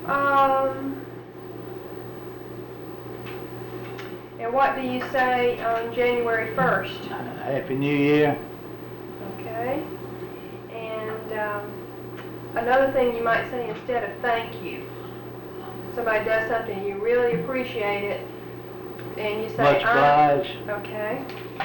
And what do you say on January 1st? Happy New Year. Okay. And another thing you might say instead of thank you. Somebody does something, you really appreciate it, and you say, Much obliged. Okay.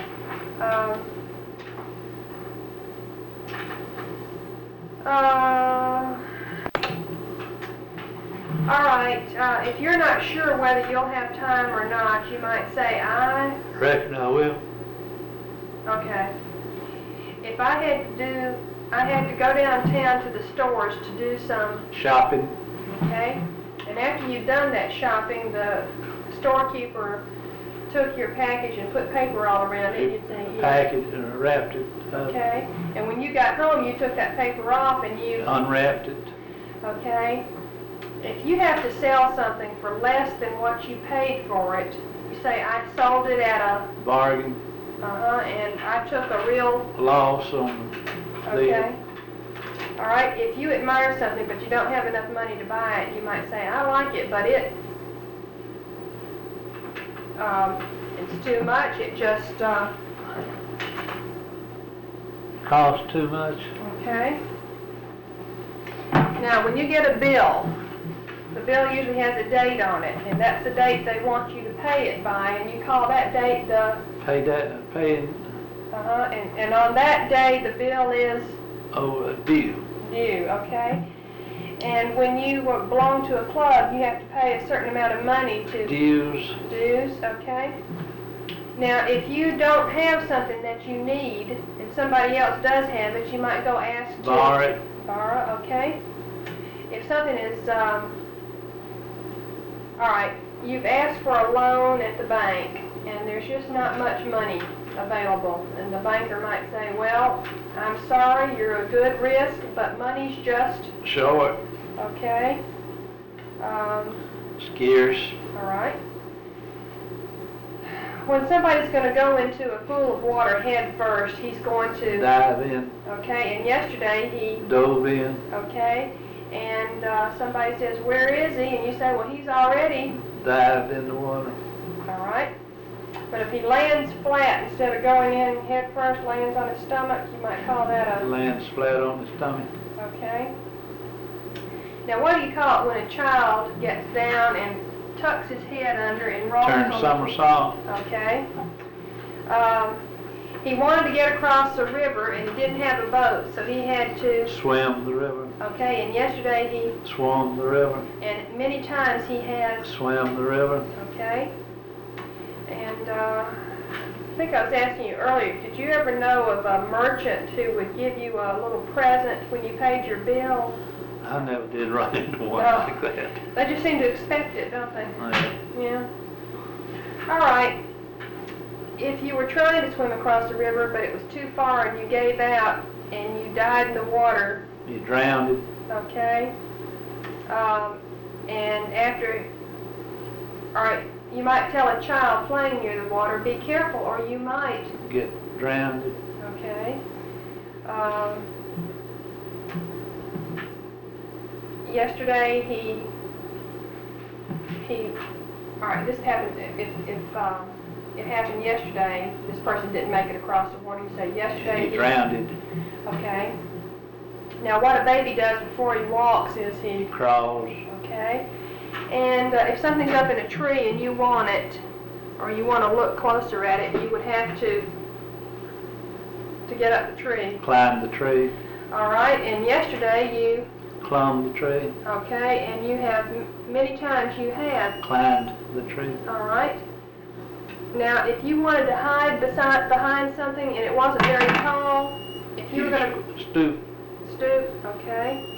All right, if you're not sure whether you'll have time or not, you might say, I Reckon I will. Okay. If I had to go downtown to the stores to do some Shopping. okay? And after you've done that shopping, the storekeeper took your package and put paper all around it. You'd say, yeah. Packaged and wrapped it up. Okay. And when you got home, you took that paper off and you Unwrapped it. okay? If you have to sell something for less than what you paid for it, you say, I sold it at a Bargain. and I took a real Loss on the okay. All right, if you admire something but you don't have enough money to buy it, you might say, I like it, but it's too much. It just, cost too much. okay. Now, when you get a bill, the bill usually has a date on it, and that's the date they want you to pay it by, and you call that date the, Paying, and on that day, the bill is due. due, okay? And when you belong to a club, you have to pay a certain amount of money to Dues. dues, okay? Now, if you don't have something that you need, and somebody else does have it, you might go ask to Borrow it. borrow, okay? If something is, all right, you've asked for a loan at the bank, and there's just not much money available, and the banker might say, well, I'm sorry, you're a good risk, but money's just, Short. okay? Scarce. All right. When somebody's going to go into a pool of water head first, he's going to, Dive in. okay, and yesterday he, Dove in. okay, and somebody says, where is he? And you say, well, he's already, Dived in the water. all right. But if he lands flat, instead of going in head first, lands on his stomach, you might call that a, Lands flat on the stomach. okay. Now, what do you call it when a child gets down and tucks his head under and rolls Turn on somersault. okay. He wanted to get across the river and he didn't have a boat, so he had to, Swim the river. okay, and yesterday he, Swam the river. and many times he has, Swam the river. okay. And I think I was asking you earlier, did you ever know of a merchant who would give you a little present when you paid your bill? I never did run into one No. like that. They just seem to expect it, don't they? Yeah. Yeah. All right. If you were trying to swim across the river, but it was too far and you gave out and you died in the water, You drowned it. okay? And after, all right, you might tell a child playing near the water, be careful, or you might, Get drowned it. okay? Yesterday all right, this happened, if it happened yesterday, this person didn't make it across the water, you say yesterday. He drowned it. Okay. Now what a baby does before he walks is he, Crawls. okay? And if something's up in a tree and you want it, or you want to look closer at it, you would have to get up the tree. Climbed the tree. All right, and yesterday you, Clumbed the tree. okay, and you have, many times you have, Climbed the tree. all right? Now, if you wanted to hide behind something and it wasn't very tall, if you were going to Stoop. stoop, okay?